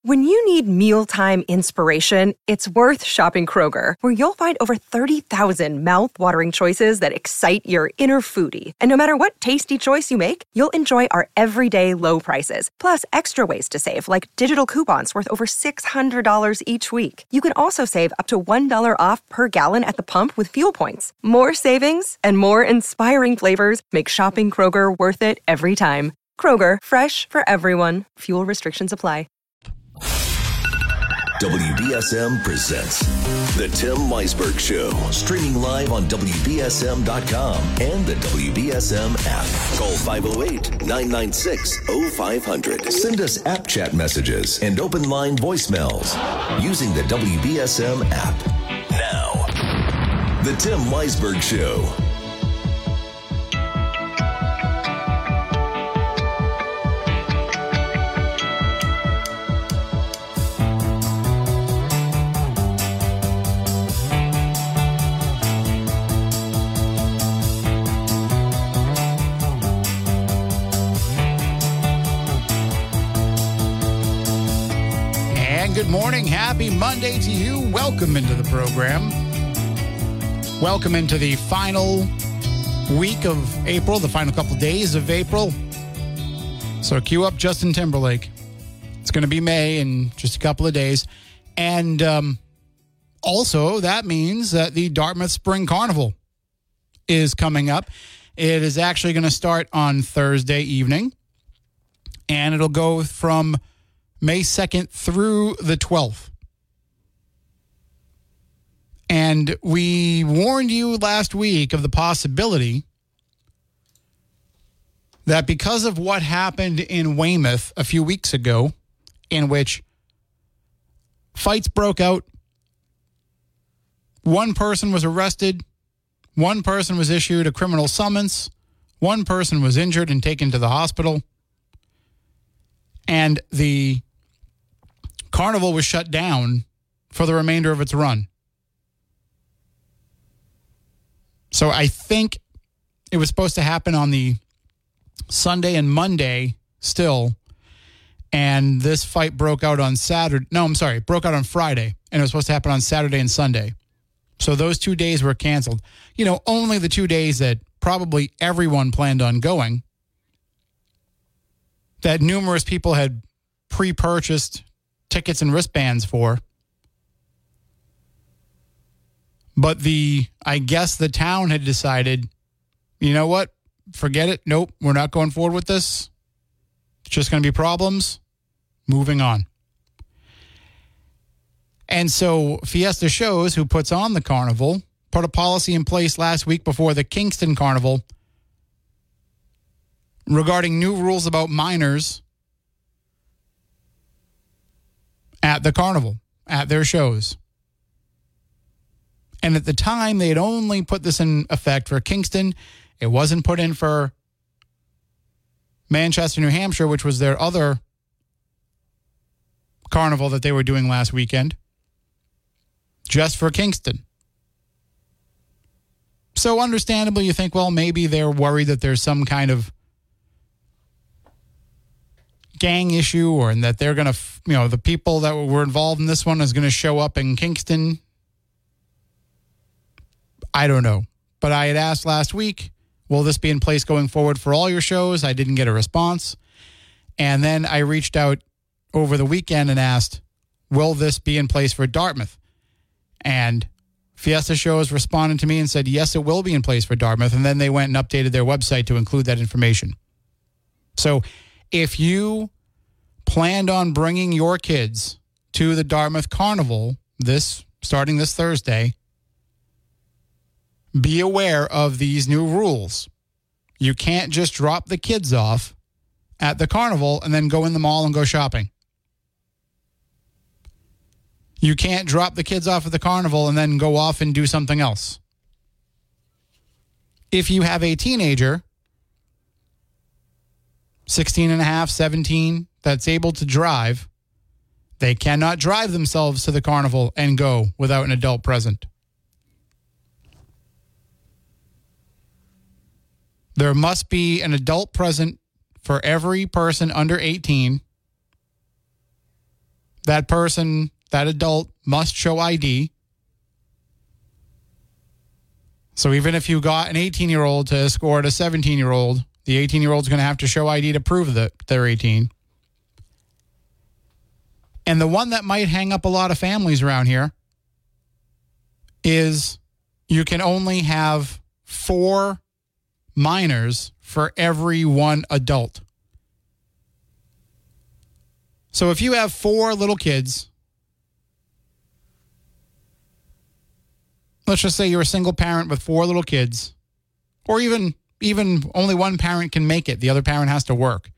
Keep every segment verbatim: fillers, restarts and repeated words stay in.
When you need mealtime inspiration, it's worth shopping Kroger, where you'll find over thirty thousand mouth-watering choices that excite your inner foodie. And no matter what tasty choice you make, you'll enjoy our everyday low prices, plus extra ways to save, like digital coupons worth over six hundred dollars each week. You can also save up to one dollar off per gallon at the pump with fuel points. More savings and more inspiring flavors make shopping Kroger worth it every time. Kroger, fresh for everyone. Fuel restrictions apply. W B S M presents The Tim Weisberg Show, streaming live on W B S M dot com and the W B S M app. Call five oh eight, nine nine six, oh five hundred. Send us app chat messages and open line voicemails using the W B S M app. Now, The Tim Weisberg Show. Good morning. Happy Monday to you. Welcome into the program. Welcome into the final week of April, the final couple days of April. So cue up Justin Timberlake. It's going to be May in just a couple of days. And um, also, that means that the Dartmouth Spring Carnival is coming up. It is actually going to start on Thursday evening, and it'll go from May second through the twelfth. And we warned you last week of the possibility that because of what happened in Weymouth a few weeks ago, in which fights broke out, one person was arrested, one person was issued a criminal summons, one person was injured and taken to the hospital, and the carnival was shut down for the remainder of its run. So I think it was supposed to happen on the Sunday and Monday still, and this fight broke out on Saturday. No, I'm sorry, it broke out on Friday, and it was supposed to happen on Saturday and Sunday. So those two days were canceled. You know, only the two days that probably everyone planned on going, that numerous people had pre-purchased tickets and wristbands for. But the, I guess the town had decided, you know what? Forget it. Nope, we're not going forward with this. It's just going to be problems. Moving on. And so Fiesta Shows, who puts on the carnival, put a policy in place last week before the Kingston Carnival regarding new rules about minors at the carnival, at their shows. And at the time, they had only put this in effect for Kingston. It wasn't put in for Manchester, New Hampshire, which was their other carnival that they were doing last weekend. Just for Kingston. So understandably, you think, well, maybe they're worried that there's some kind of gang issue, or that they're going to, you know, the people that were involved in this one is going to show up in Kingston. I don't know. But I had asked last week, will this be in place going forward for all your shows? I didn't get a response. And then I reached out over the weekend and asked, will this be in place for Dartmouth? And Fiesta Shows responded to me and said, yes, it will be in place for Dartmouth. And then they went and updated their website to include that information. So if you planned on bringing your kids to the Dartmouth Carnival this starting this Thursday, be aware of these new rules. You can't just drop the kids off at the carnival and then go in the mall and go shopping. You can't drop the kids off at the carnival and then go off and do something else. If you have a teenager, sixteen and a half, seventeen, that's able to drive, they cannot drive themselves to the carnival and go without an adult present. There must be an adult present for every person under eighteen. that person, that adult, must show I D. So even if you got an eighteen-year-old to escort a seventeen-year-old, the eighteen-year-old's going to have to show I D to prove that they're eighteen. And the one that might hang up a lot of families around here is you can only have four minors for every one adult. So if you have four little kids, let's just say you're a single parent with four little kids, or even even only one parent can make it. The other parent has to work.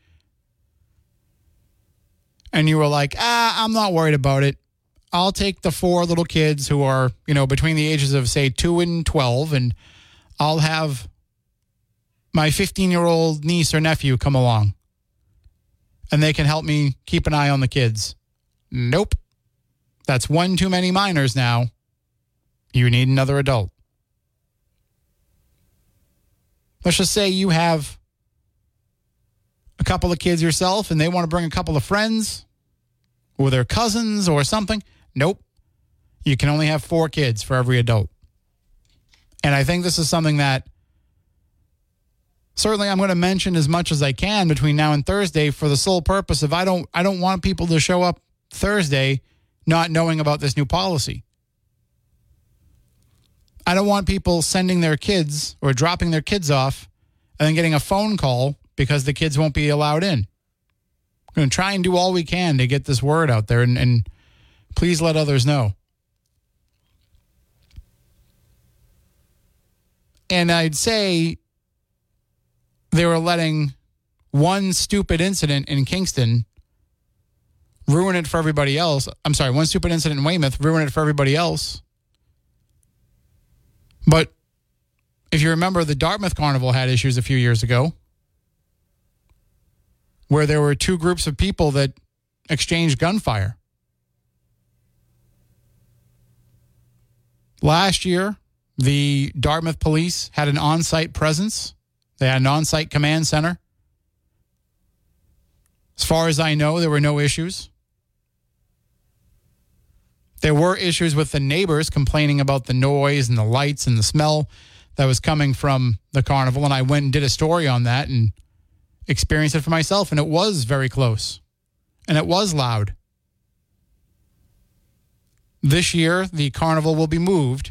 And you were like, ah, I'm not worried about it. I'll take the four little kids who are, you know, between the ages of, say, two and twelve, and I'll have my fifteen-year-old niece or nephew come along, and they can help me keep an eye on the kids. Nope. That's one too many minors now. You need another adult. Let's just say you have a couple of kids yourself and they want to bring a couple of friends or their cousins or something. Nope. You can only have four kids for every adult. And I think this is something that certainly I'm going to mention as much as I can between now and Thursday for the sole purpose of I don't I don't want people to show up Thursday not knowing about this new policy. I don't want people sending their kids or dropping their kids off and then getting a phone call because the kids won't be allowed in. We're going to try and do all we can to get this word out there, and, and please let others know. And I'd say they were letting one stupid incident in Kingston ruin it for everybody else. I'm sorry, one stupid incident in Weymouth ruin it for everybody else. But if you remember, the Dartmouth Carnival had issues a few years ago where there were two groups of people that exchanged gunfire. Last year, the Dartmouth police had an on-site presence. They had an on-site command center. As far as I know, there were no issues. There were issues with the neighbors complaining about the noise and the lights and the smell that was coming from the carnival, and I went and did a story on that and experienced it for myself, and it was very close, and it was loud. This year, the carnival will be moved,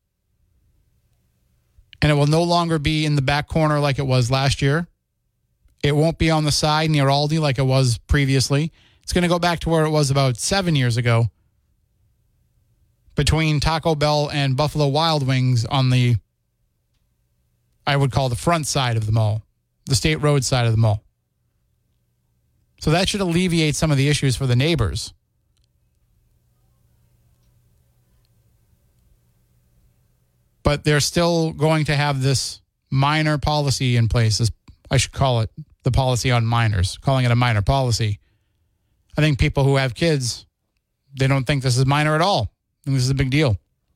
and it will no longer be in the back corner like it was last year. It won't be on the side near Aldi like it was previously. It's going to go back to where it was about seven years ago, between Taco Bell and Buffalo Wild Wings on the, I would call the front side of the mall, the State Road side of the mall. So that should alleviate some of the issues for the neighbors. But they're still going to have this minor policy in place. This, I should call it the policy on minors, calling it a minor policy. I think people who have kids, they don't think this is minor at all. I think this is a big deal.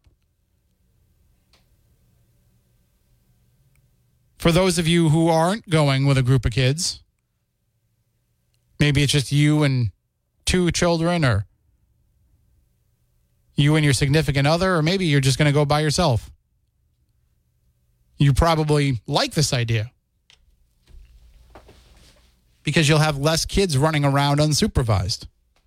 For those of you who aren't going with a group of kids, maybe it's just you and two children, or you and your significant other, or maybe you're just going to go by yourself. You probably like this idea because you'll have less kids running around unsupervised.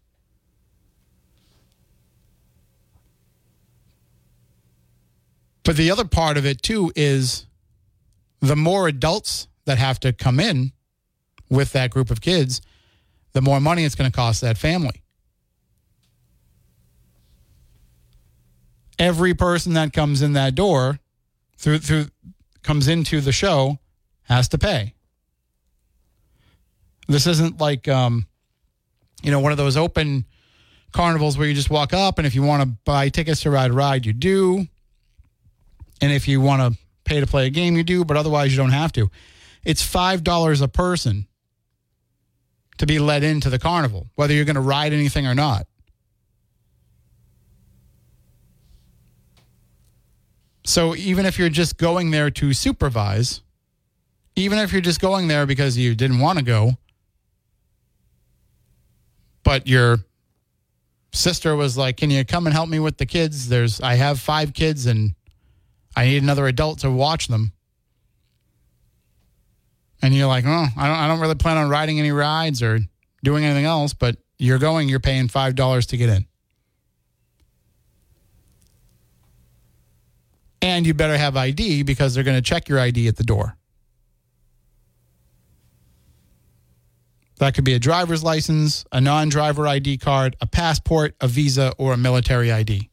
But the other part of it, too, is the more adults that have to come in with that group of kids, the more money it's going to cost that family. Every person that comes in that door, through through comes into the show, has to pay. This isn't like, um, you know, one of those open carnivals where you just walk up, and if you want to buy tickets to ride a ride, you do. And if you want to pay to play a game, you do, but otherwise you don't have to. It's five dollars a person to be let into the carnival, whether you're going to ride anything or not. So even if you're just going there to supervise, even if you're just going there because you didn't want to go, but you're sister was like, can you come and help me with the kids? There's, I have five kids and I need another adult to watch them. And you're like, oh, I don't, I don't really plan on riding any rides or doing anything else, but you're going, you're paying five dollars to get in. And you better have I D because they're going to check your I D at the door. That could be a driver's license, a non-driver I D card, a passport, a visa, or a military I D.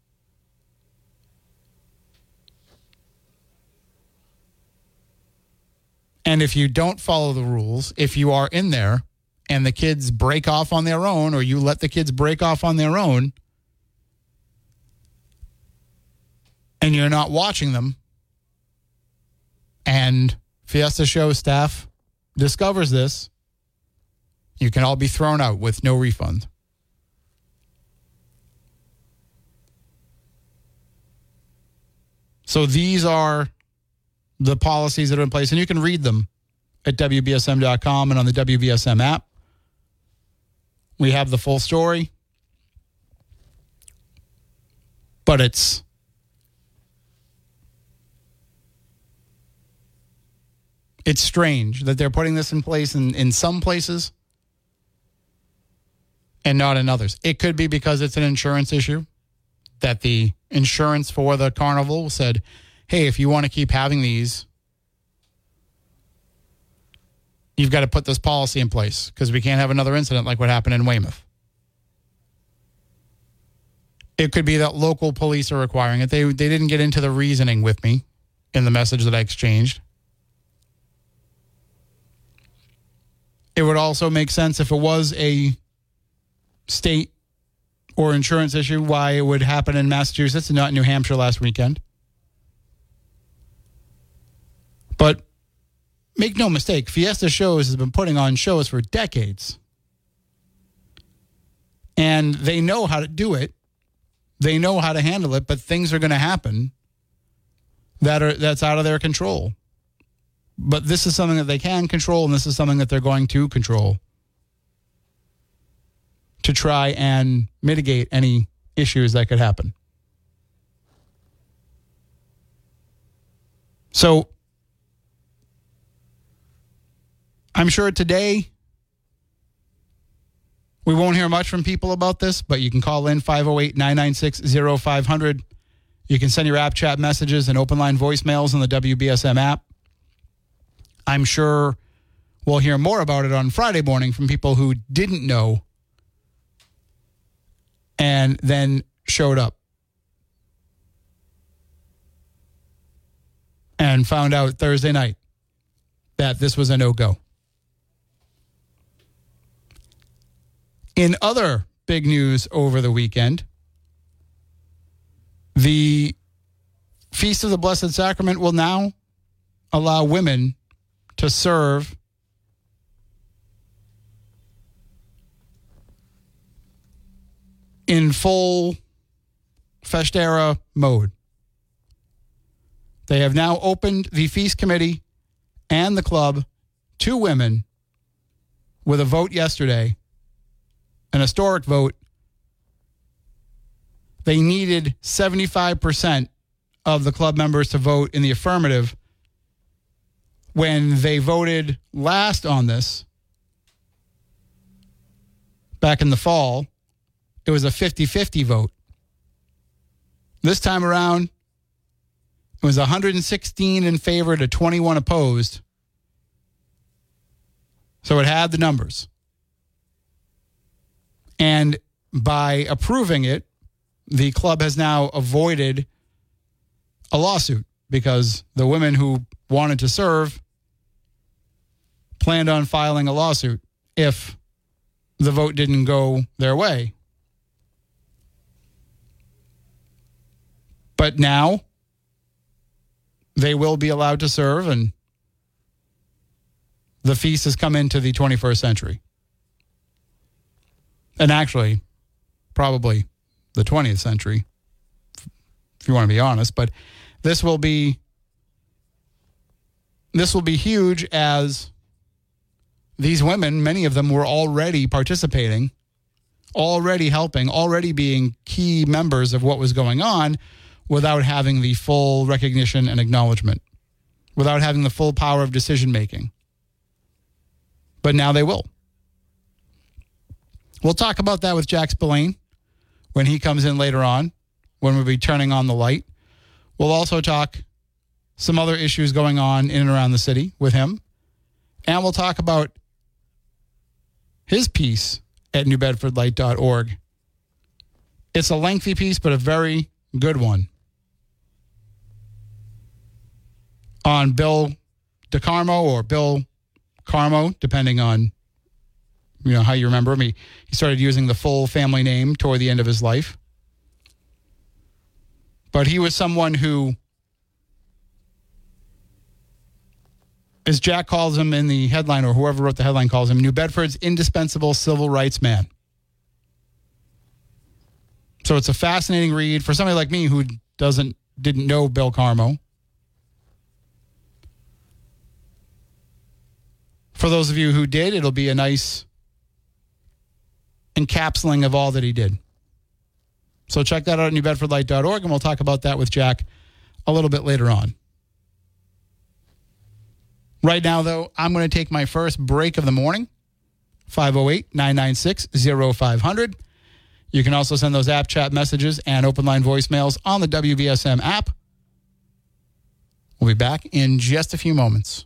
And if you don't follow the rules, if you are in there and the kids break off on their own, or you let the kids break off on their own, and you're not watching them, and Fiesta Show staff discovers this, you can all be thrown out with no refund. So these are the policies that are in place, and you can read them at W B S M dot com and on the W B S M app. We have the full story, but it's it's strange that they're putting this in place in, in some places and not in others. It could be because it's an insurance issue, that the insurance for the carnival said, hey, if you want to keep having these, you've got to put this policy in place because we can't have another incident like what happened in Weymouth. It could be that local police are requiring it. They, they didn't get into the reasoning with me in the message that I exchanged. It would also make sense if it was a state or insurance issue, why it would happen in Massachusetts and not in New Hampshire last weekend. But make no mistake, Fiesta Shows has been putting on shows for decades. And they know how to do it. They know how to handle it, but things are going to happen that are that's out of their control. But this is something that they can control, and this is something that they're going to control to try and mitigate any issues that could happen. So I'm sure today we won't hear much from people about this, but you can call in five oh eight, nine nine six, oh five hundred. You can send your app chat messages and open line voicemails on the W B S M app. I'm sure we'll hear more about it on Friday morning from people who didn't know and then showed up and found out Thursday night that this was a no-go. In other big news over the weekend, the Feast of the Blessed Sacrament will now allow women to serve in full Festera mode. They have now opened the feast committee and the club to women with a vote yesterday, an historic vote. They needed seventy-five percent of the club members to vote in the affirmative. When they voted last on this, back in the fall, it was a fifty-fifty vote. This time around, it was one hundred sixteen in favor to twenty-one opposed. So it had the numbers. And by approving it, the club has now avoided a lawsuit because the women who wanted to serve planned on filing a lawsuit if the vote didn't go their way. But now they will be allowed to serve, and the feast has come into the twenty-first century. And actually, probably the twentieth century, if you want to be honest. But this will be this will be huge, as these women, many of them were already participating already helping, already being key members of what was going on without having the full recognition and acknowledgement, without having the full power of decision-making. But now they will. We'll talk about that with Jack Spillane when he comes in later on, when we'll be turning on the light. We'll also talk some other issues going on in and around the city with him. And we'll talk about his piece at new bedford light dot org. It's a lengthy piece, but a very good one on Bill DeCarmo or Bill Carmo, depending on you know how you remember him. He, he started using the full family name toward the end of his life. But he was someone who, as Jack calls him in the headline, or whoever wrote the headline calls him, New Bedford's indispensable civil rights man. So it's a fascinating read for somebody like me who doesn't didn't know Bill Carmo. For those of you who did, it'll be a nice encapsulating of all that he did. So check that out at new bedford light dot org, and we'll talk about that with Jack a little bit later on. Right now, though, I'm going to take my first break of the morning, five oh eight, nine nine six, oh five hundred. You can also send those app chat messages and open line voicemails on the W B S M app. We'll be back in just a few moments.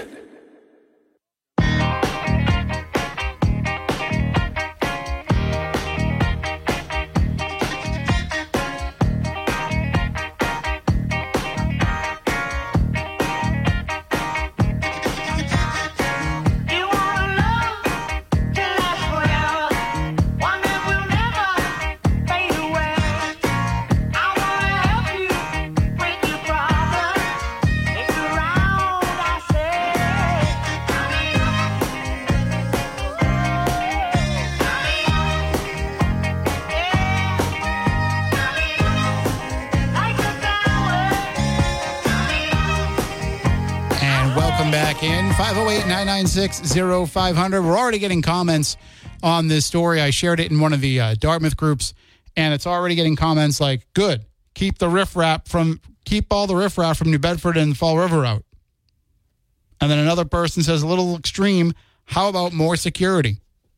In five oh eight, nine nine six, oh five hundred. We're already getting comments on this story. I shared it in one of the uh, Dartmouth groups, and it's already getting comments like, good, keep the riffraff from, keep all the riffraff from New Bedford and Fall River out. And then another person says, a little extreme, how about more security?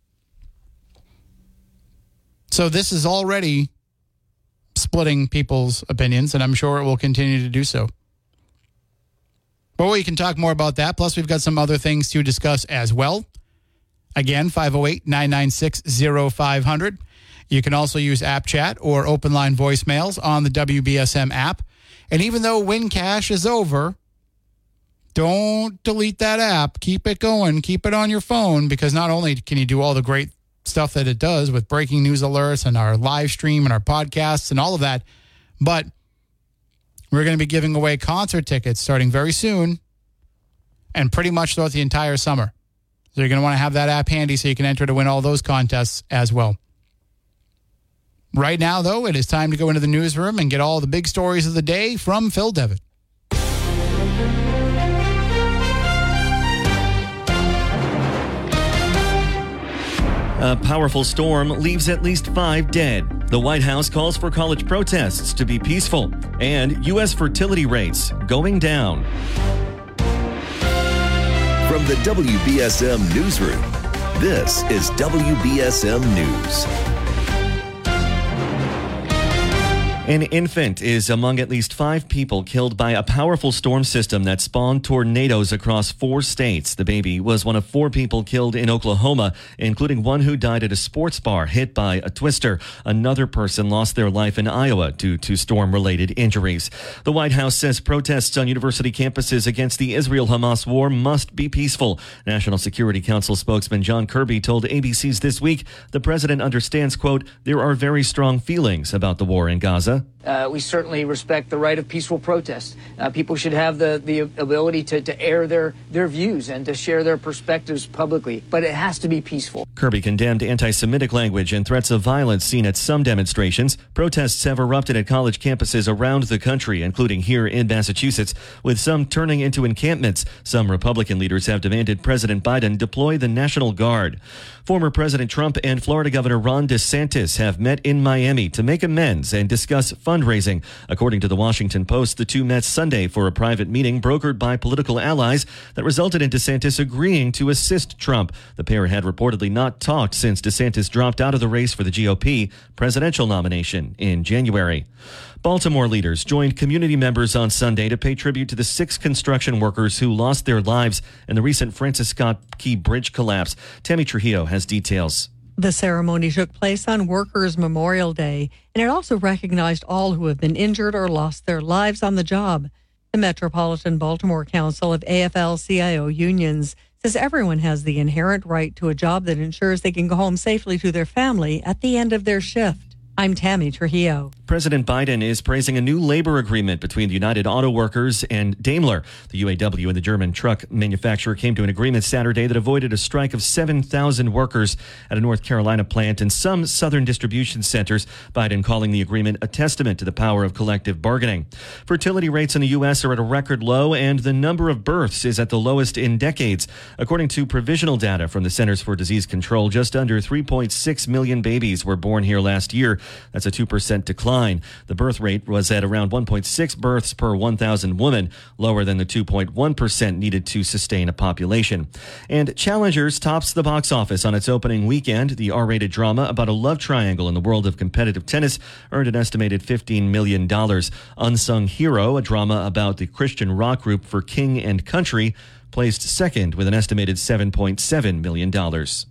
So this is already splitting people's opinions, and I'm sure it will continue to do so. But we can talk more about that. Plus, we've got some other things to discuss as well. Again, five oh eight, nine nine six, oh five hundred. You can also use app chat or open line voicemails on the W B S M app. And even though Win Cash is over, don't delete that app. Keep it going. Keep it on your phone, because not only can you do all the great stuff that it does with breaking news alerts and our live stream and our podcasts and all of that, but we're going to be giving away concert tickets starting very soon and pretty much throughout the entire summer. So you're going to want to have that app handy so you can enter to win all those contests as well. Right now, though, it is time to go into the newsroom and get all the big stories of the day from Phil Devitt. A powerful storm leaves at least five dead. The White House calls for college protests to be peaceful. And U S fertility rates going down. From the W B S M Newsroom, this is W B S M News. An infant is among at least five people killed by a powerful storm system that spawned tornadoes across four states. The baby was one of four people killed in Oklahoma, including one who died at a sports bar hit by a twister. Another person lost their life in Iowa due to storm-related injuries. The White House says protests on university campuses against the Israel-Hamas war must be peaceful. National Security Council spokesman John Kirby told A B C's This Week the president understands, quote, there are very strong feelings about the war in Gaza. Uh, we certainly respect the right of peaceful protest. Uh, people should have the, the ability to, to air their, their views and to share their perspectives publicly, but it has to be peaceful. Kirby condemned anti-Semitic language and threats of violence seen at some demonstrations. Protests have erupted at college campuses around the country, including here in Massachusetts, with some turning into encampments. Some Republican leaders have demanded President Biden deploy the National Guard. Former President Trump and Florida Governor Ron DeSantis have met in Miami to make amends and discuss fundraising. According to the Washington Post, the two met Sunday for a private meeting brokered by political allies that resulted in DeSantis agreeing to assist Trump. The pair had reportedly not talked since DeSantis dropped out of the race for the G O P presidential nomination in January. Baltimore leaders joined community members on Sunday to pay tribute to the six construction workers who lost their lives in the recent Francis Scott Key Bridge collapse. Tammy Trujillo has details. The ceremony took place on Workers' Memorial Day, and it also recognized all who have been injured or lost their lives on the job. The Metropolitan Baltimore Council of A F L C I O unions says everyone has the inherent right to a job that ensures they can go home safely to their family at the end of their shift. I'm Tammy Trujillo. President Biden is praising a new labor agreement between the United Auto Workers and Daimler. The U A W and the German truck manufacturer came to an agreement Saturday that avoided a strike of seven thousand workers at a North Carolina plant and some southern distribution centers. Biden calling the agreement a testament to the power of collective bargaining. Fertility rates in the U S are at a record low, and the number of births is at the lowest in decades. According to provisional data from the Centers for Disease Control, just under three point six million babies were born here last year. That's a two percent decline. The birth rate was at around one point six births per one thousand women, lower than the two point one percent needed to sustain a population. And Challengers tops the box office on its opening weekend. The R-rated drama about a love triangle in the world of competitive tennis earned an estimated fifteen million dollars. Unsung Hero, a drama about the Christian rock group For King and Country, placed second with an estimated seven point seven million dollars.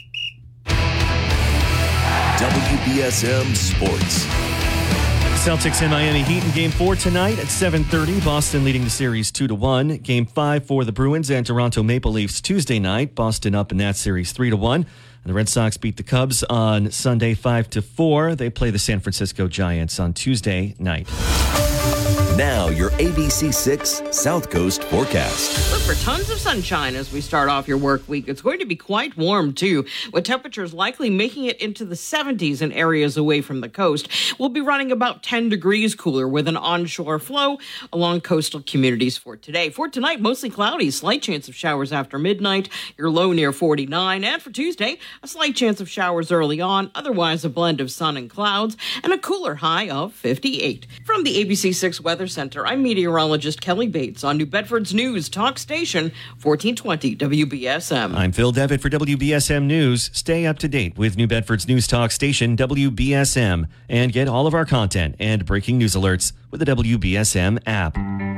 W B S M Sports. Celtics and Miami Heat in Game four tonight at seven thirty. Boston leading the series two to one. Game five for the Bruins and Toronto Maple Leafs Tuesday night. Boston up in that series three to one. And the Red Sox beat the Cubs on Sunday five to four. They play the San Francisco Giants on Tuesday night. Now, your A B C six South Coast forecast. Look for tons of sunshine as we start off your work week. It's going to be quite warm, too, with temperatures likely making it into the seventies in areas away from the coast. We'll be running about ten degrees cooler with an onshore flow along coastal communities for today. For tonight, mostly cloudy, slight chance of showers after midnight. Your low near forty-nine. And for Tuesday, a slight chance of showers early on. Otherwise, a blend of sun and clouds and a cooler high of fifty-eight. From the A B C six Weather Center, I'm meteorologist Kelly Bates on New Bedford's News Talk Station, fourteen twenty W B S M. I'm Phil Devitt for W B S M News. Stay up to date with New Bedford's News Talk Station, W B S M, and get all of our content and breaking news alerts with the W B S M app.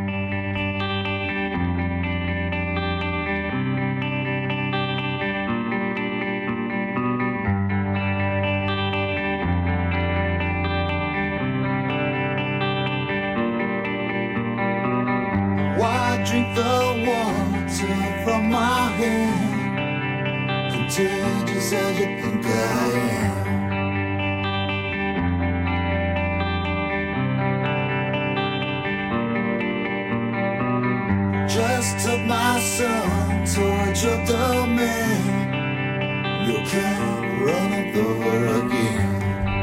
Drink the water from my hand, contagious as you think I am. Just took my son, tortured the man. You can't run it over again.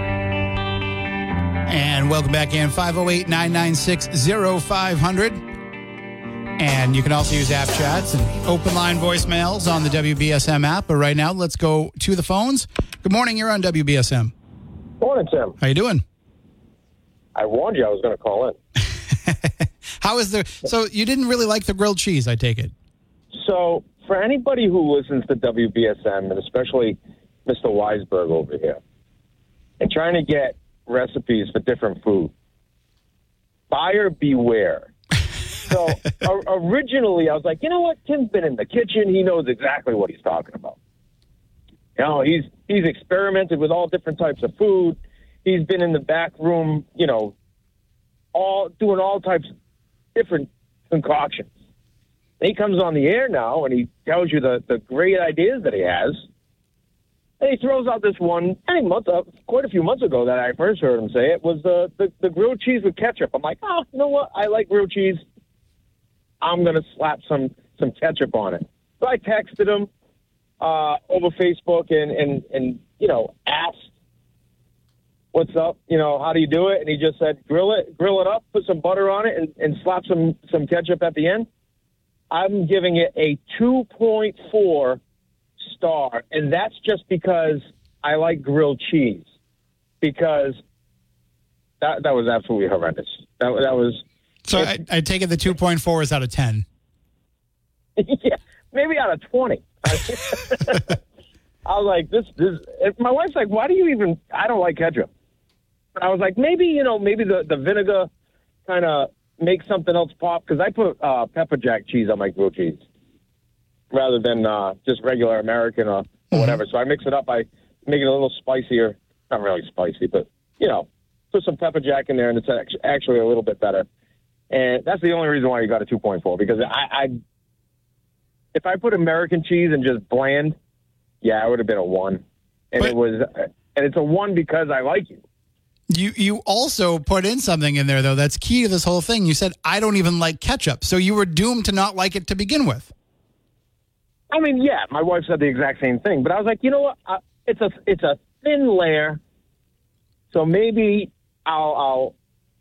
And welcome back in, five oh eight, nine nine six, oh five hundred. And you can also use app chats and open line voicemails on the W B S M app. But right now, let's go to the phones. Good morning. You're on W B S M. Morning, Tim. How you doing? I warned you I was going to call in. How is the... So you didn't really like the grilled cheese, I take it. So for anybody who listens to W B S M, and especially Mister Weisberg over here, and trying to get recipes for different food, buyer beware. So uh, originally, I was like, you know what? Tim's been in the kitchen. He knows exactly what he's talking about. You know, he's he's experimented with all different types of food. He's been in the back room, you know, all doing all types of different concoctions. And he comes on the air now, and he tells you the, the great ideas that he has. And he throws out this one, any month, uh, quite a few months ago that I first heard him say it, was the, the, the grilled cheese with ketchup. I'm like, oh, you know what? I like grilled cheese. I'm going to slap some, some ketchup on it. So I texted him uh, over Facebook and, and, and, you know, asked, what's up? You know, how do you do it? And he just said, grill it, grill it up, put some butter on it, and, and slap some, some ketchup at the end. I'm giving it a two point four star, and that's just because I like grilled cheese. Because that that was absolutely horrendous. That that was. So I, I take it the two point four is out of ten. Yeah, maybe out of twenty. I was like, this this. My wife's like, why do you even? I don't like ketchup. I was like, maybe you know, maybe the the vinegar kind of makes something else pop, because I put uh, pepper jack cheese on my grilled cheese rather than uh, just regular American or mm-hmm. whatever. So I mix it up. I make it a little spicier. Not really spicy, but, you know, put some pepper jack in there, and it's actually a little bit better. And that's the only reason why you got a two point four, because I, I if I put American cheese and just bland, yeah, it would have been a one. And but, it was, and it's a one because I like it. You you also put in something in there, though, that's key to this whole thing. You said, I don't even like ketchup. So you were doomed to not like it to begin with. I mean, yeah, my wife said the exact same thing. But I was like, you know what? Uh, it's a it's a thin layer. So maybe I'll, I'll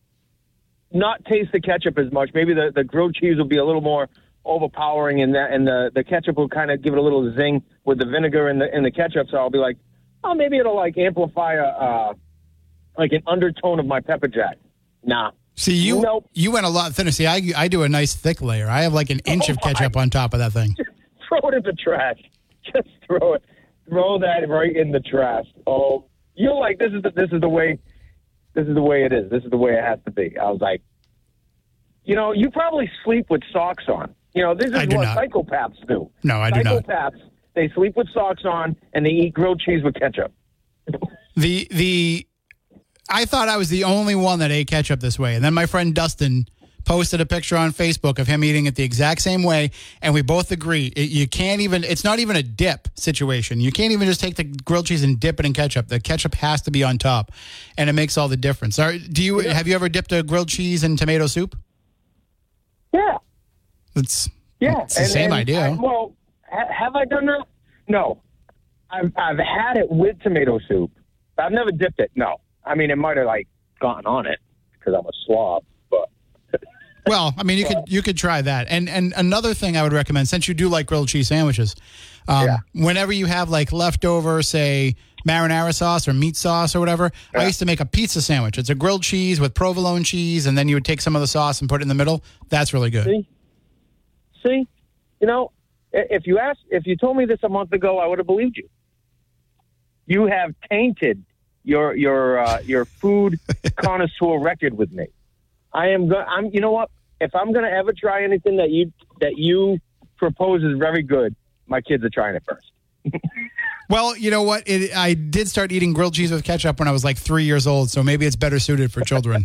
not taste the ketchup as much. Maybe the, the grilled cheese will be a little more overpowering, and, that, and the, the ketchup will kind of give it a little zing with the vinegar and the, and the ketchup. So I'll be like, oh, maybe it'll, like, amplify a... Uh, like an undertone of my pepper jack. Nah. See, you nope. you went a lot thinner. See, I I do a nice thick layer. I have like an inch oh of ketchup my. on top of that thing. Just throw it in the trash. Just throw it. Throw that right in the trash. Oh, you're like, this is the, this is the way, this is the way it is. This is the way it has to be. I was like, you know, you probably sleep with socks on. You know, this is what not. psychopaths do. No, I do not. Psychopaths, they sleep with socks on and they eat grilled cheese with ketchup. The the I thought I was the only one that ate ketchup this way. And then my friend Dustin posted a picture on Facebook of him eating it the exact same way. And we both agree. It, you can't even, it's not even a dip situation. You can't even just take the grilled cheese and dip it in ketchup. The ketchup has to be on top. And it makes all the difference. Are, do you, yeah. Have you ever dipped a grilled cheese in tomato soup? Yeah. It's, yeah. it's the and, same and idea. I, well, ha- have I done that? No. I've, I've had it with tomato soup. I've never dipped it, no. I mean, it might have, like, gotten on it because I'm a slob, but... Well, I mean, you could you could try that. And and another thing I would recommend, since you do like grilled cheese sandwiches, um, yeah. whenever you have, like, leftover, say, marinara sauce or meat sauce or whatever, yeah. I used to make a pizza sandwich. It's a grilled cheese with provolone cheese, and then you would take some of the sauce and put it in the middle. That's really good. See? See? You know, if you asked, if you told me this a month ago, I would have believed you. You have tainted your your uh, your food connoisseur record with me. I am going. I'm. You know what? If I'm going to ever try anything that you that you propose is very good, my kids are trying it first. Well, you know what? It, I did start eating grilled cheese with ketchup when I was like three years old, so maybe it's better suited for children.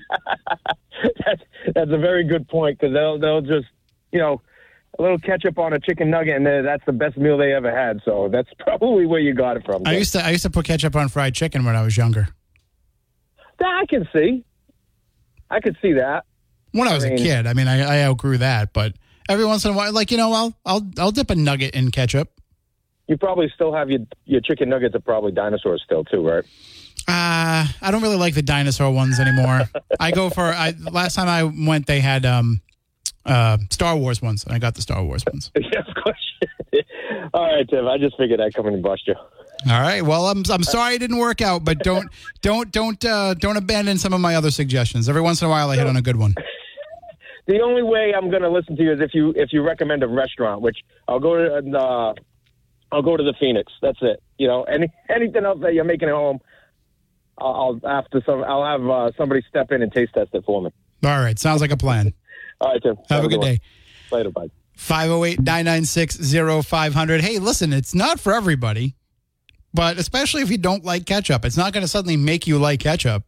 that's that's a very good point, because they'll they'll just you know. A little ketchup on a chicken nugget, and that's the best meal they ever had. So that's probably where you got it from. I used to I used to put ketchup on fried chicken when I was younger. That I can see. I could see that. When I was I mean, a kid, I mean, I, I outgrew that, but every once in a while, like you know, I'll I'll I'll dip a nugget in ketchup. You probably still have your your chicken nuggets are probably dinosaurs still too, right? Uh I don't really like the dinosaur ones anymore. I go for I last time I went, they had um. Uh, Star Wars ones, and I got the Star Wars ones. Yeah, of course. All right, Tim. I just figured I'd come in and bust you. All right. Well, I'm I'm sorry it didn't work out, but don't don't don't uh, don't abandon some of my other suggestions. Every once in a while, I hit on a good one. The only way I'm going to listen to you is if you if you recommend a restaurant, which I'll go to. Uh, I'll go to the Phoenix. That's it. You know, any anything else that you're making at home, I'll, I'll after some I'll have uh, somebody step in and taste test it for me. All right. Sounds like a plan. All right, Tim. Have, Have a good day. Later, bye. five oh eight, nine nine six, oh five hundred. Hey, listen, it's not for everybody, but especially if you don't like ketchup, it's not going to suddenly make you like ketchup.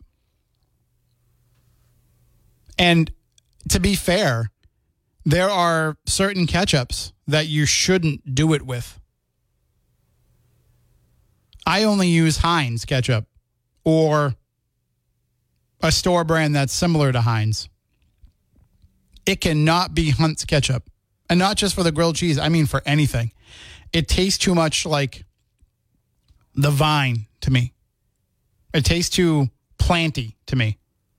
And to be fair, there are certain ketchups that you shouldn't do it with. I only use Heinz ketchup or a store brand that's similar to Heinz. It cannot be Hunt's ketchup. And not just for the grilled cheese. I mean for anything. It tastes too much like the Vine to me. It tastes too planty to me.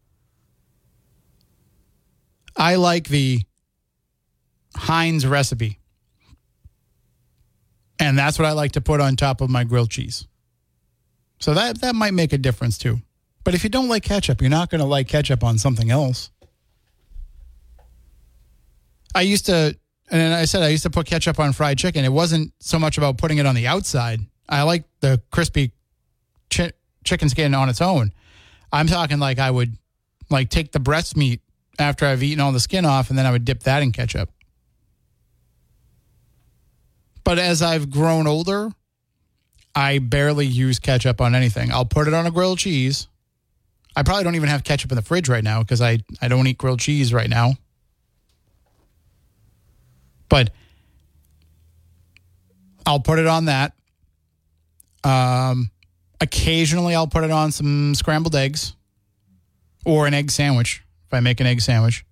I like the Heinz recipe. And that's what I like to put on top of my grilled cheese. So that, that might make a difference too. But if you don't like ketchup, you're not going to like ketchup on something else. I used to, and I said I used to put ketchup on fried chicken. It wasn't so much about putting it on the outside. I like the crispy chi- chicken skin on its own. I'm talking like I would like take the breast meat after I've eaten all the skin off, and then I would dip that in ketchup. But as I've grown older, I barely use ketchup on anything. I'll put it on a grilled cheese. I probably don't even have ketchup in the fridge right now because I, I don't eat grilled cheese right now. But I'll put it on that. Um, occasionally, I'll put it on some scrambled eggs or an egg sandwich if I make an egg sandwich.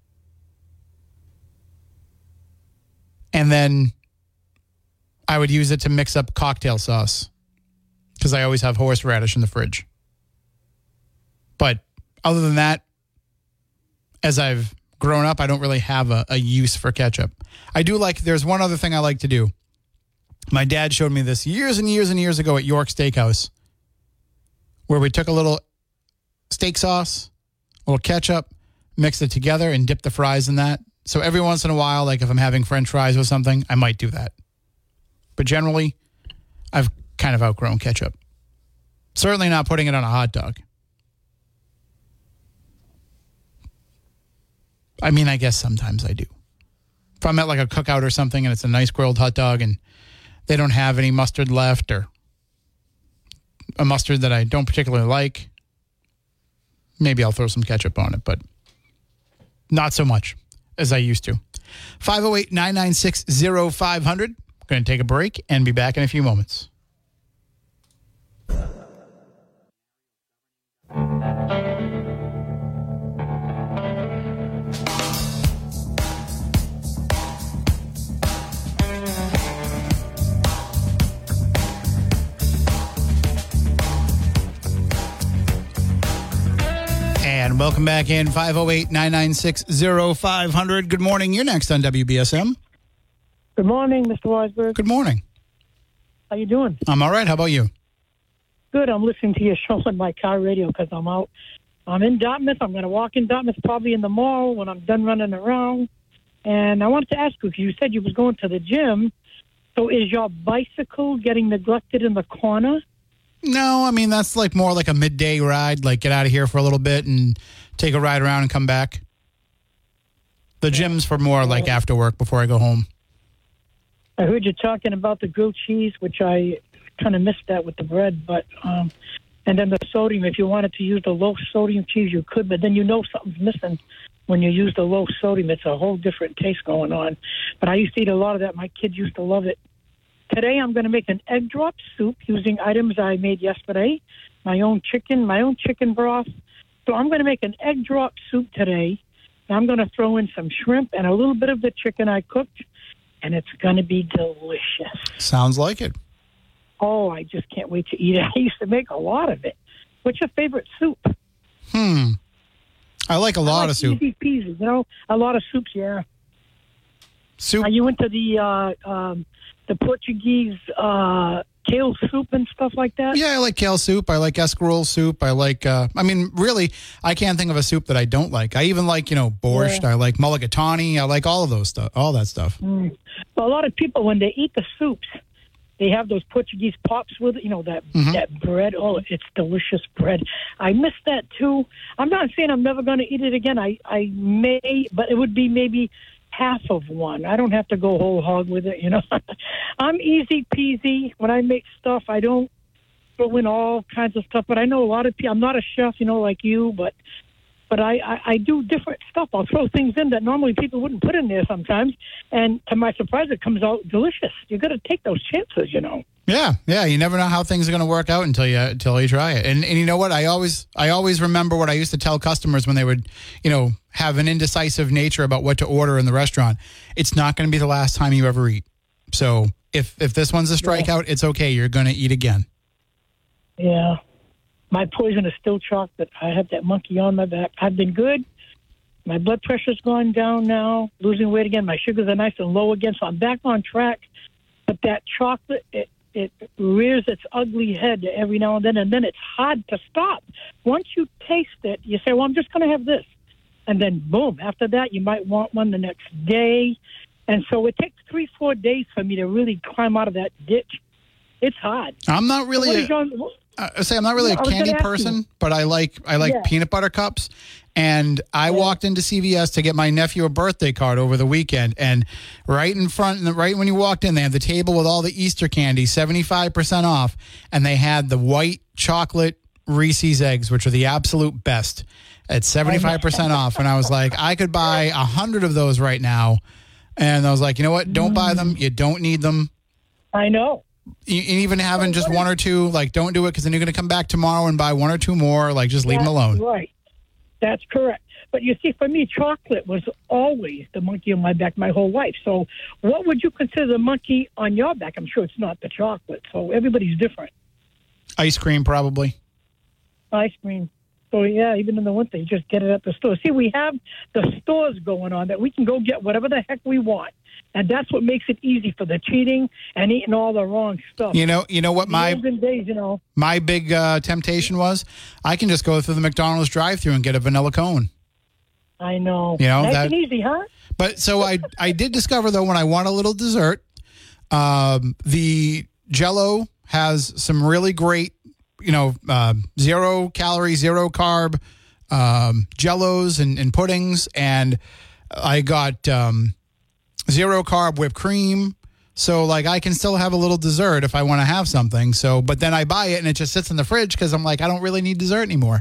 And then I would use it to mix up cocktail sauce because I always have horseradish in the fridge. But other than that, as I've grown up, I don't really have a, a use for ketchup. I do like, there's one other thing I like to do. My dad showed me this years and years and years ago at York Steakhouse, where we took a little steak sauce, a little ketchup, mixed it together and dipped the fries in that. So every once in a while, like if I'm having French fries or something, I might do that. But generally, I've kind of outgrown ketchup. Certainly not putting it on a hot dog. I mean, I guess sometimes I do. If I'm at like a cookout or something and it's a nice grilled hot dog and they don't have any mustard left or a mustard that I don't particularly like, maybe I'll throw some ketchup on it, but not so much as I used to. five oh eight, nine nine six, oh five hundred. Going to take a break and be back in a few moments. And welcome back in five oh eight, nine nine six, oh five hundred. Good morning. You're next on W B S M. Good morning, Mister Weisberg. Good morning. How you doing? I'm all right. How about you? Good. I'm listening to your show on my car radio because I'm out. I'm in Dartmouth. I'm going to walk in Dartmouth probably in the mall when I'm done running around. And I wanted to ask you, because you said you was going to the gym. So is your bicycle getting neglected in the corner? No, I mean, that's like more like a midday ride, like get out of here for a little bit and take a ride around and come back. The gym's for more like after work before I go home. I heard you talking about the grilled cheese, which I kind of missed that with the bread, but um, and then the sodium. If you wanted to use the low sodium cheese, you could, but then you know something's missing when you use the low sodium. It's a whole different taste going on. But I used to eat a lot of that. My kids used to love it. Today I'm going to make an egg drop soup using items I made yesterday, my own chicken, my own chicken broth. So I'm going to make an egg drop soup today. I'm going to throw in some shrimp and a little bit of the chicken I cooked, and it's going to be delicious. Sounds like it. Oh, I just can't wait to eat it. I used to make a lot of it. What's your favorite soup? Hmm. I like a lot I like of soup. Easy peasy, you know, a lot of soups, yeah. Soup. Are you into the uh, um, the Portuguese uh, kale soup and stuff like that? Yeah, I like kale soup. I like escarole soup. I like, uh, I mean, really, I can't think of a soup that I don't like. I even like, you know, borscht. Yeah. I like mulligatawny. I like all of those stuff, all that stuff. Mm. Well, a lot of people, when they eat the soups, they have those Portuguese pops with it, you know, that mm-hmm. that bread. Oh, it's delicious bread. I miss that, too. I'm not saying I'm never going to eat it again. I, I may, but it would be maybe half of one. I don't have to go whole hog with it, you know. I'm easy peasy. When I make stuff, I don't throw in all kinds of stuff. But I know a lot of people, I'm not a chef, you know, like you, but But I, I, I do different stuff. I'll throw things in that normally people wouldn't put in there sometimes. And to my surprise, it comes out delicious. You got to take those chances, you know. Yeah, yeah. You never know how things are going to work out until you until you try it. And and you know what? I always I always remember what I used to tell customers when they would, you know, have an indecisive nature about what to order in the restaurant. It's not going to be the last time you ever eat. So if if this one's a strikeout, yeah. It's okay. You're going to eat again. Yeah. My poison is still chocolate. I have that monkey on my back. I've been good. My blood pressure's gone down now, losing weight again. My sugars are nice and low again, so I'm back on track. But that chocolate, it, it rears its ugly head every now and then, and then it's hard to stop. Once you taste it, you say, well, I'm just going to have this. And then, boom, after that, you might want one the next day. And so it takes three, four days for me to really climb out of that ditch. It's hard. I'm not really... So I say I'm not really a candy person, but I like I like Yeah. peanut butter cups. And I walked into C V S to get my nephew a birthday card over the weekend, and right in front, right when you walked in, they had the table with all the Easter candy, seventy-five percent off, and they had the white chocolate Reese's eggs, which are the absolute best, at seventy-five percent off. And I was like, I could buy a hundred of those right now. And I was like, you know what? Don't buy them. You don't need them. I know. You, and even having just one or two, like, don't do it because then you're going to come back tomorrow and buy one or two more. Like, just leave That's them alone. Right. That's correct. But you see, for me, chocolate was always the monkey on my back my whole life. So what would you consider the monkey on your back? I'm sure it's not the chocolate. So everybody's different. Ice cream, probably. Ice cream. So, yeah, even in the winter, you just get it at the store. See, we have the stores going on that we can go get whatever the heck we want. And that's what makes it easy for the cheating and eating all the wrong stuff. You know, you know what my the olden days, you know. my big uh, temptation was? I can just go through the McDonald's drive-thru and get a vanilla cone. I know. You know, nice that- and easy, huh? But so I I did discover, though, when I want a little dessert, um, the Jell-O has some really great, you know, uh, zero calorie, zero carb um, Jell-Os and, and puddings. And I got um, zero carb whipped cream. So, like, I can still have a little dessert if I want to have something. So, but then I buy it and it just sits in the fridge because I'm like, I don't really need dessert anymore.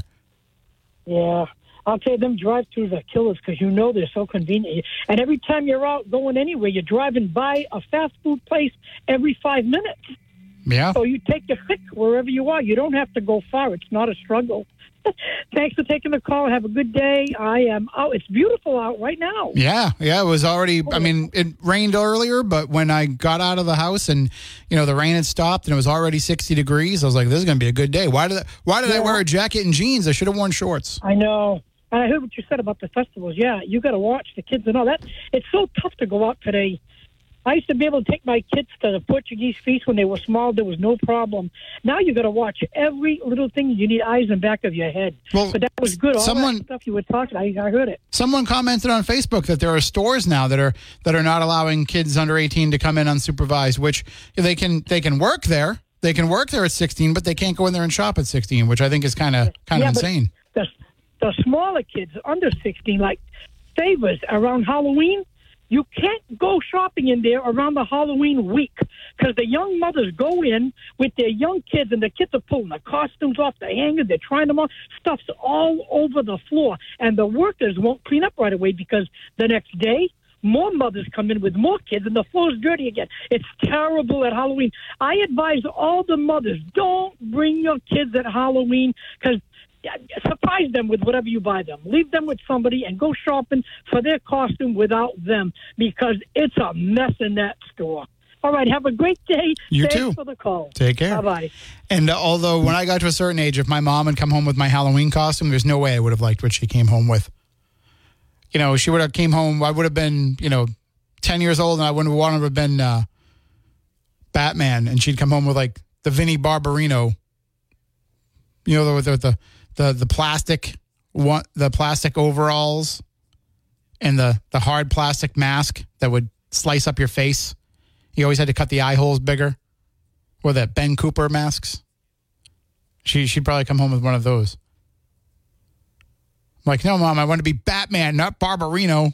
Yeah. I'll tell you, them drive-thrus are killers because you know they're so convenient. And every time you're out going anywhere, you're driving by a fast food place every five minutes. Yeah. So you take your pick wherever you are. You don't have to go far. It's not a struggle. Thanks for taking the call. Have a good day. I am out. It's beautiful out right now. Yeah, yeah. It was already, I mean, it rained earlier, but when I got out of the house and, you know, the rain had stopped and it was already sixty degrees, I was like, this is going to be a good day. Why did I, why did Yeah. I wear a jacket and jeans? I should have worn shorts. I know. And I heard what you said about the festivals. Yeah, you got to watch the kids and all that. It's so tough to go out today. I used to be able to take my kids to the Portuguese feast when they were small. There was no problem. Now you got to watch every little thing. You need eyes in the back of your head. Well, but that was good. All someone- that stuff you were talking, I, I heard it. Someone commented on Facebook that there are stores now that are that are not allowing kids under eighteen to come in unsupervised, which they can they can work there. They can work there at sixteen, but they can't go in there and shop at sixteen, which I think is kind of kind Yeah, of but insane. The, the smaller kids under sixteen, like Savers around Halloween, you can't go shopping in there around the Halloween week because the young mothers go in with their young kids and the kids are pulling the costumes off the hanger. They're trying them on. Stuff's all over the floor. And the workers won't clean up right away because the next day, more mothers come in with more kids and the floor's dirty again. It's terrible at Halloween. I advise all the mothers, don't bring your kids at Halloween because surprise them with whatever you buy them. Leave them with somebody and go shopping for their costume without them because it's a mess in that store. All right, have a great day. You Thanks too. for the call. Take care. Bye-bye. And uh, although when I got to a certain age, if my mom had come home with my Halloween costume, there's no way I would have liked what she came home with. You know, she would have came home, I would have been, you know, ten years old, and I wouldn't have wanted to have been uh, Batman, and she'd come home with, like, the Vinnie Barbarino, you know, the the the, the plastic one, the plastic overalls and the, the hard plastic mask that would slice up your face. You always had to cut the eye holes bigger. Or that Ben Cooper masks. She, she'd probably come home with one of those. I'm like, no, Mom, I want to be Batman, not Barbarino.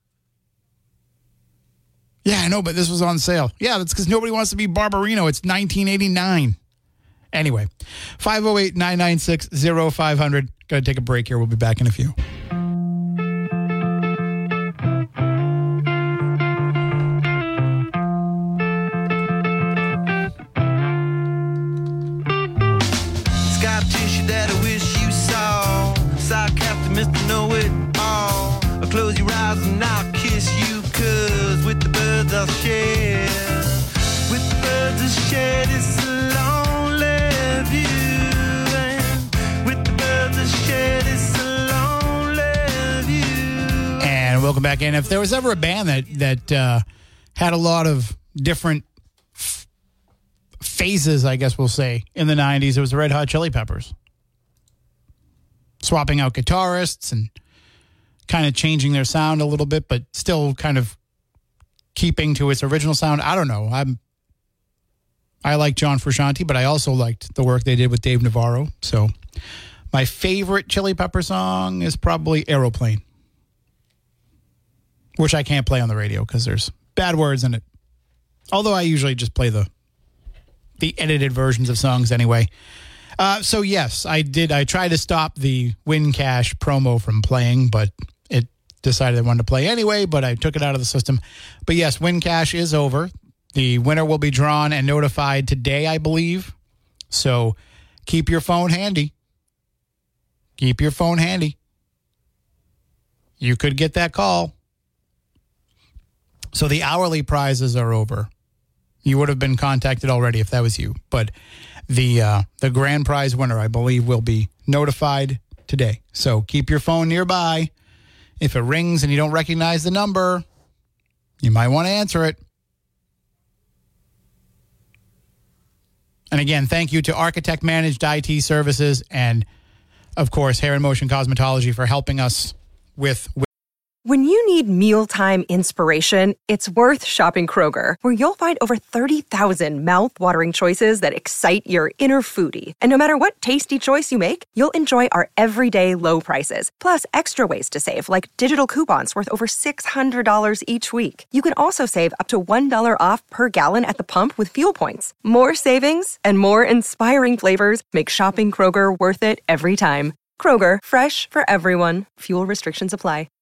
Yeah, I know, but this was on sale. Yeah, that's because nobody wants to be Barbarino. It's nineteen eighty-nine. Anyway, five oh eight, nine nine six, oh five hundred. Got to take a break here. We'll be back in a few. And welcome back in. If there was ever a band that that uh, had a lot of different f- phases, I guess we'll say, in the nineties, it was the Red Hot Chili Peppers. Swapping out guitarists and kind of changing their sound a little bit, but still kind of keeping to its original sound. I don't know. I'm I like John Frusciante, but I also liked the work they did with Dave Navarro. So my favorite Chili Pepper song is probably Aeroplane, which I can't play on the radio because there's bad words in it. Although I usually just play the the edited versions of songs anyway. Uh, so yes, I did. I tried to stop the Win Cash promo from playing, but it decided I wanted to play anyway, but I took it out of the system. But yes, Win Cash is over. The winner will be drawn and notified today, I believe. So keep your phone handy. Keep your phone handy. You could get that call. So the hourly prizes are over. You would have been contacted already if that was you. But the uh, the grand prize winner, I believe, will be notified today. So keep your phone nearby. If it rings and you don't recognize the number, you might want to answer it. And again, thank you to Architect Managed I T Services and, of course, Hair and Motion Cosmetology for helping us with... with When you need mealtime inspiration, it's worth shopping Kroger, where you'll find over thirty thousand mouth-watering choices that excite your inner foodie. And no matter what tasty choice you make, you'll enjoy our everyday low prices, plus extra ways to save, like digital coupons worth over six hundred dollars each week. You can also save up to one dollar off per gallon at the pump with fuel points. More savings and more inspiring flavors make shopping Kroger worth it every time. Kroger, fresh for everyone. Fuel restrictions apply.